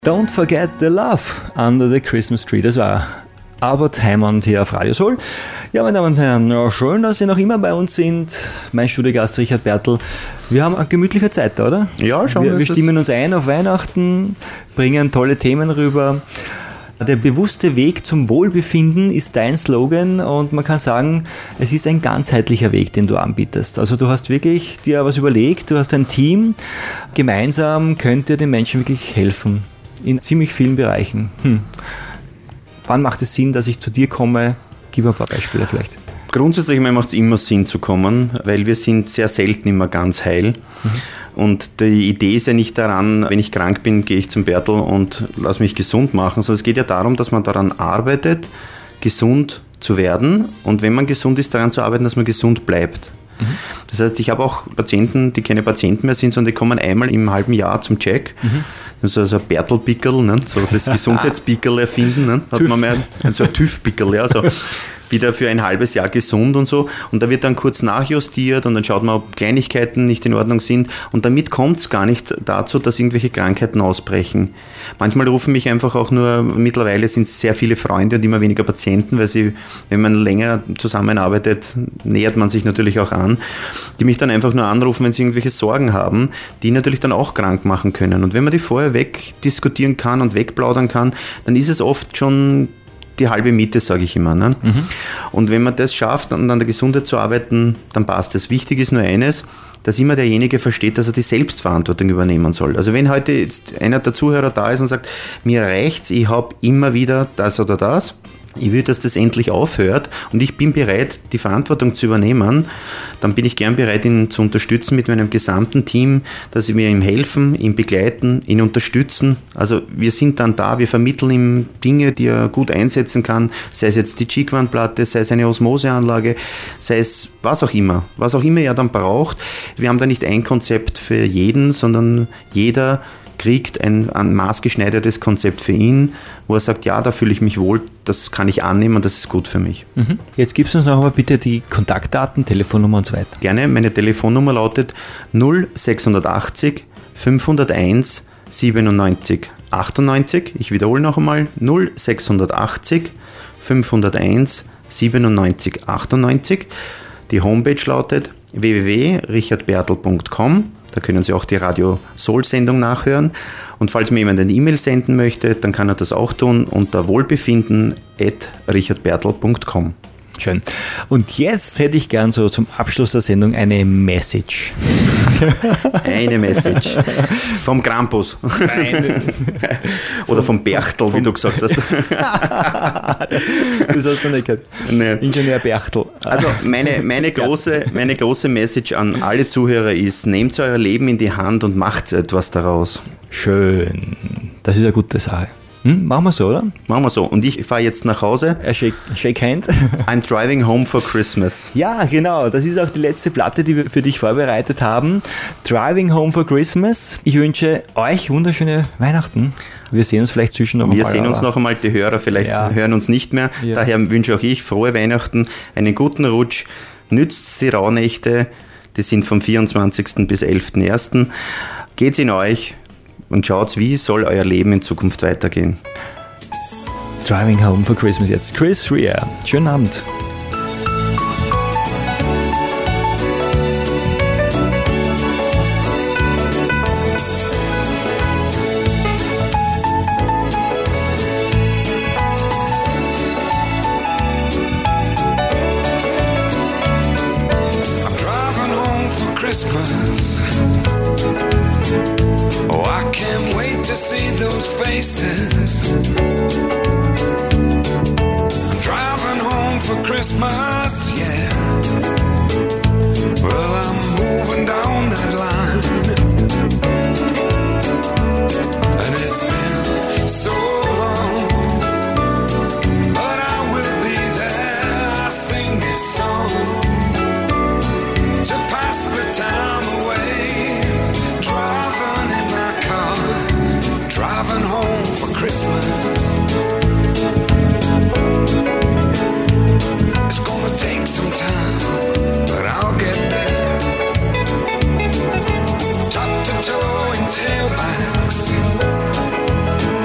Don't forget the love under the Christmas tree. Das war Albert Hammond hier auf Radio Soul. Ja, meine Damen und Herren, ja, schön, dass Sie noch immer bei uns sind. Mein Studiogast Richard Bertl. Wir haben eine gemütliche Zeit da, oder? Ja, schon. Wir stimmen uns ein auf Weihnachten, bringen tolle Themen rüber. Der bewusste Weg zum Wohlbefinden ist dein Slogan und man kann sagen, es ist ein ganzheitlicher Weg, den du anbietest. Also du hast wirklich dir was überlegt, du hast ein Team. Gemeinsam könnt ihr den Menschen wirklich helfen. In ziemlich vielen Bereichen. Wann macht es Sinn, dass ich zu dir komme? Gib ein paar Beispiele vielleicht. Grundsätzlich macht es immer Sinn zu kommen, weil wir sind sehr selten immer ganz heil. Und die Idee ist ja nicht daran, wenn ich krank bin, gehe ich zum Bertl und lass mich gesund machen, sondern es geht ja darum, dass man daran arbeitet, gesund zu werden und wenn man gesund ist, daran zu arbeiten, dass man gesund bleibt. Das heißt, ich habe auch Patienten, die keine Patienten mehr sind, sondern die kommen einmal im halben Jahr zum Check. Das ist also ein Bertl-Pickel, ne? So das Gesundheitspickel erfinden, ne? Hat man mal so ein TÜV-Pickel, ja, so wieder für ein halbes Jahr gesund und so. Und da wird dann kurz nachjustiert und dann schaut man, ob Kleinigkeiten nicht in Ordnung sind. Und damit kommt es gar nicht dazu, dass irgendwelche Krankheiten ausbrechen. Manchmal rufen mich einfach auch nur, mittlerweile sind es sehr viele Freunde und immer weniger Patienten, weil sie, wenn man länger zusammenarbeitet, nähert man sich natürlich auch an, die mich dann einfach nur anrufen, wenn sie irgendwelche Sorgen haben, die natürlich dann auch krank machen können. Und wenn man die vorher wegdiskutieren kann und wegplaudern kann, dann ist es oft schon die halbe Miete, sage ich immer. Ne? Und wenn man das schafft, an der Gesundheit zu arbeiten, dann passt es. Wichtig ist nur eines, dass immer derjenige versteht, dass er die Selbstverantwortung übernehmen soll. Also wenn heute jetzt einer der Zuhörer da ist und sagt, mir reicht's, ich habe immer wieder das oder das, ich will, dass das endlich aufhört und ich bin bereit, die Verantwortung zu übernehmen, dann bin ich gern bereit, ihn zu unterstützen mit meinem gesamten Team, dass wir ihm helfen, ihn begleiten, ihn unterstützen. Also wir sind dann da, wir vermitteln ihm Dinge, die er gut einsetzen kann, sei es jetzt die Cheek-Wandplatte, sei es eine Osmoseanlage, sei es was auch immer er dann braucht. Wir haben da nicht ein Konzept für jeden, sondern jeder kriegt ein maßgeschneidertes Konzept für ihn, wo er sagt, ja, da fühle ich mich wohl, das kann ich annehmen, das ist gut für mich. Jetzt gibst du uns noch einmal bitte die Kontaktdaten, Telefonnummer und so weiter. Gerne, meine Telefonnummer lautet 0680 501 97 98. Ich wiederhole noch einmal 0680 501 97 98. Die Homepage lautet www.richardbertl.com. Da können Sie auch die Radio Soul-Sendung nachhören. Und falls mir jemand eine E-Mail senden möchte, dann kann er das auch tun unter wohlbefinden@richardbertl.com. Schön. Und jetzt hätte ich gern so zum Abschluss der Sendung eine Message. Eine Message. Vom Krampus. Oder vom Berchtl, wie du gesagt hast. Das hast du nicht gehört. Nee. Ingenieur Berchtl. Also meine große Message an alle Zuhörer ist, nehmt euer Leben in die Hand und macht etwas daraus. Schön. Das ist eine gute Sache. Machen wir so, oder? Machen wir so. Und ich fahre jetzt nach Hause. Shake hand. I'm driving home for Christmas. Ja, genau. Das ist auch die letzte Platte, die wir für dich vorbereitet haben. Driving home for Christmas. Ich wünsche euch wunderschöne Weihnachten. Wir sehen uns vielleicht zwischen noch einmal. Wir sehen uns noch einmal. Die Hörer vielleicht hören uns nicht mehr. Ja. Daher wünsche auch ich frohe Weihnachten, einen guten Rutsch. Nützt die Rauhnächte. Die sind vom 24. bis 11.01. Geht's in euch. Und schaut, wie soll euer Leben in Zukunft weitergehen. Driving home for Christmas jetzt. Chris Rea. Schönen Abend. I'm driving home for Christmas. Oh, I can't wait to see those faces. I'm driving home for Christmas, yeah. Well, I'm moving down that line. And it's been so long, but I will be there. I sing this song to pass the time away. Driving in my car, driving home for Christmas. It's gonna take some time, but I'll get there. Top to toe in tailbacks,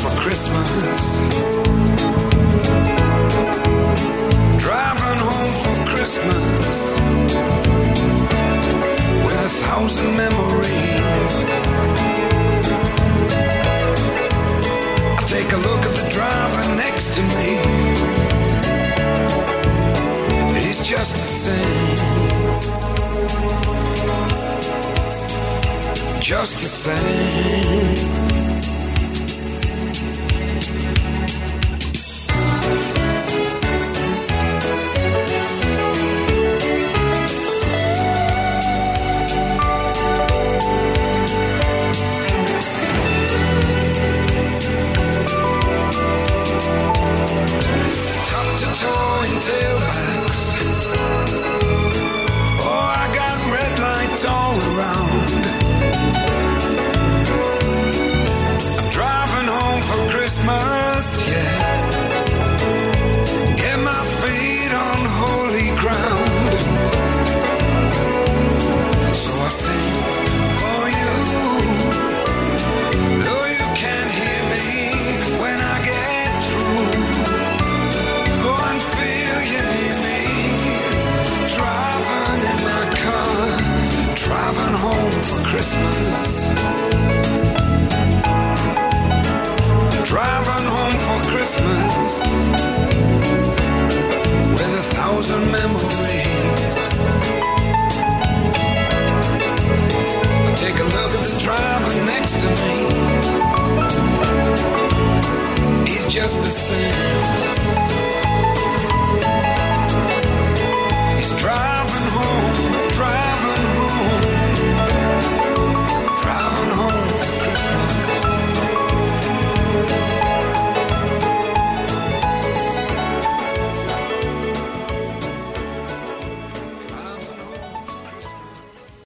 for Christmas. Driving home for Christmas with 1,000 memories. I take a look at the driver next to me. He's just the same. Just the same.